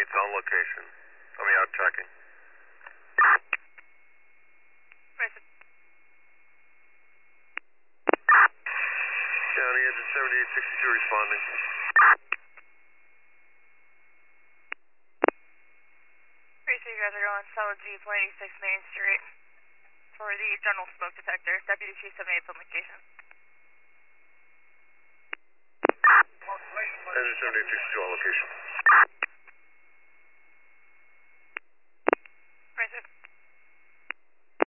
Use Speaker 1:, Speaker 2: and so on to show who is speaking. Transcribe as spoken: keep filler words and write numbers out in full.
Speaker 1: eight's on location. I mean, out tracking. County engine seventy-eight sixty-two responding.
Speaker 2: Precinct, you guys are going solid G, four eighty-six Main Street for the general smoke detector. Deputy Chief seventy-eight on location.
Speaker 1: Engine seventy-eight sixty-two on location.